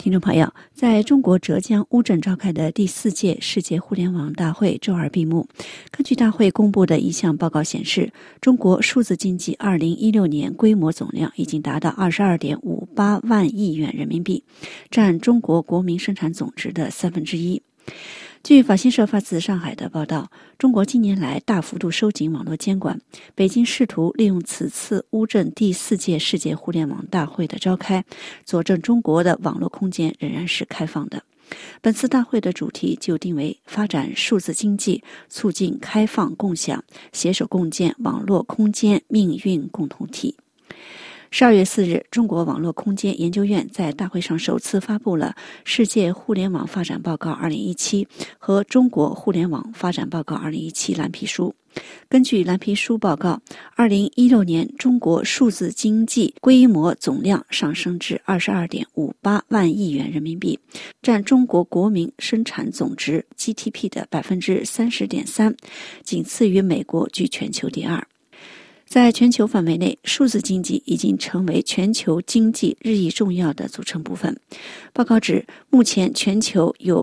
听众朋友，在中国浙江乌镇召开的第4届世界互联网大会周二闭幕。根据大会公布的一项报告显示，中国数字经济2016年规模总量已经达到 22.58 万亿元人民币，占中国国民生产总值的1/3。据法新社发自上海的报道，中国近年来大幅度收紧网络监管，北京试图利用此次乌镇第4届世界互联网大会的召开，佐证中国的网络空间仍然是开放的。本次大会的主题就定为发展数字经济，促进开放共享，携手共建网络空间命运共同体。12月4日，中国网络空间研究院在大会上首次发布了《世界互联网发展报告2017》和《中国互联网发展报告2017》蓝皮书。根据蓝皮书报告，2016年中国数字经济规模总量上升至 22.58 万亿元人民币，占中国国民生产总值 GDP 的 30.3%， 仅次于美国，居全球第2。在全球范围内，数字经济已经成为全球经济日益重要的组成部分。报告指，目前全球有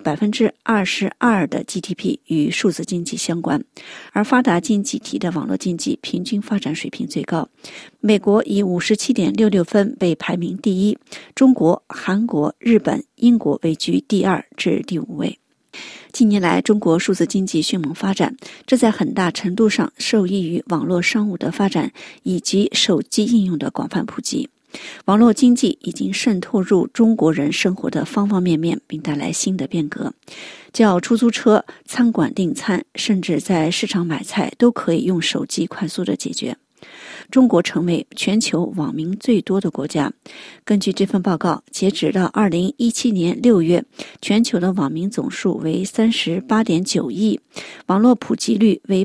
22% 的 GDP 与数字经济相关，而发达经济体的网络经济平均发展水平最高。美国以 57.66 分被排名第1，中国、韩国、日本、英国位居第2至第5位。近年来，中国数字经济迅猛发展，这在很大程度上受益于网络商务的发展以及手机应用的广泛普及。网络经济已经渗透入中国人生活的方方面面，并带来新的变革。叫出租车、餐馆订餐，甚至在市场买菜，都可以用手机快速的解决。中国成为全球网民最多的国家。根据这份报告，截止到2017年6月，全球的网民总数为 38.9 亿，网络普及率为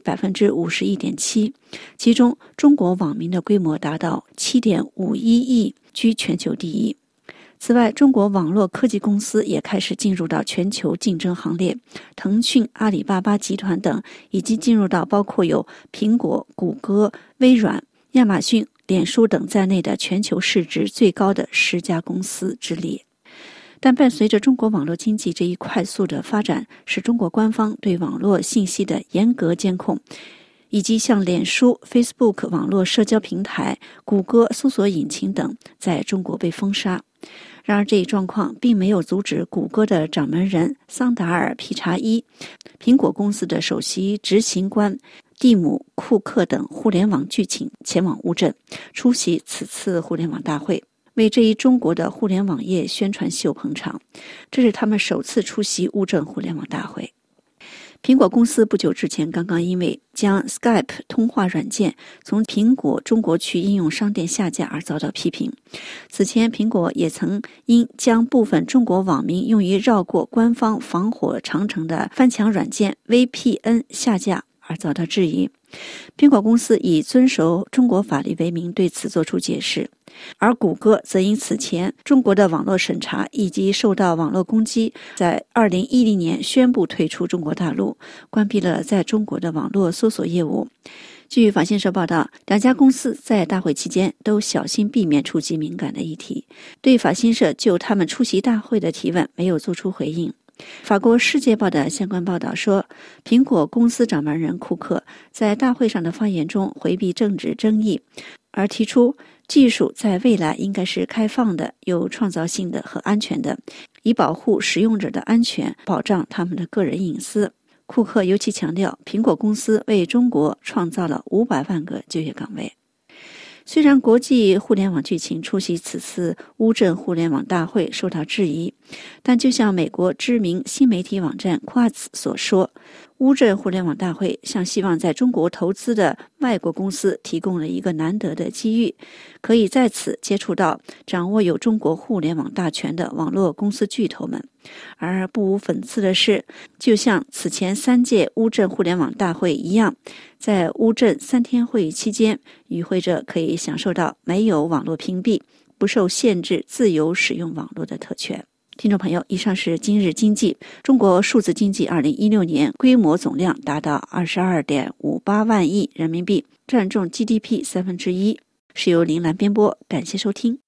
51.7%， 其中中国网民的规模达到 7.51 亿，居全球第1。此外，中国网络科技公司也开始进入到全球竞争行列，腾讯、阿里巴巴集团等已经进入到包括有苹果、谷歌、微软、亚马逊、脸书等在内的全球市值最高的10家公司之列。但伴随着中国网络经济这一快速的发展，使中国官方对网络信息的严格监控，以及像脸书、Facebook 网络社交平台、谷歌搜索引擎等在中国被封杀。然而，这一状况并没有阻止谷歌的掌门人桑达尔·皮查伊、苹果公司的首席执行官蒂姆·库克等互联网巨擎前往乌镇出席此次互联网大会，为这一中国的互联网业宣传秀捧场。这是他们首次出席乌镇互联网大会。苹果公司不久之前刚刚因为将 Skype 通话软件从苹果中国区应用商店下架而遭到批评。此前，苹果也曾因将部分中国网民用于绕过官方防火长城的翻墙软件 VPN 下架而遭到质疑。苹果公司以遵守中国法律为名对此作出解释，而谷歌则因此前中国的网络审查以及受到网络攻击，在2010年宣布退出中国大陆，关闭了在中国的网络搜索业务。据法新社报道，两家公司在大会期间都小心避免触及敏感的议题，对法新社就他们出席大会的提问没有做出回应。法国《世界报》的相关报道说，苹果公司掌门人库克在大会上的发言中回避政治争议，而提出技术在未来应该是开放的、有创造性的和安全的，以保护使用者的安全，保障他们的个人隐私。库克尤其强调，苹果公司为中国创造了500万个就业岗位。虽然国际互联网巨擎出席此次乌镇互联网大会受到质疑，但就像美国知名新媒体网站 Quartz 所说，乌镇互联网大会向希望在中国投资的外国公司提供了一个难得的机遇，可以在此接触到掌握有中国互联网大权的网络公司巨头们。而不无讽刺的是，就像此前3届乌镇互联网大会一样，在乌镇3天会议期间，与会者可以享受到没有网络屏蔽、不受限制自由使用网络的特权。听众朋友，以上是今日经济。中国数字经济2016年规模总量达到 22.58 万亿人民币，占总 GDP 1/3，是由林兰编播，感谢收听。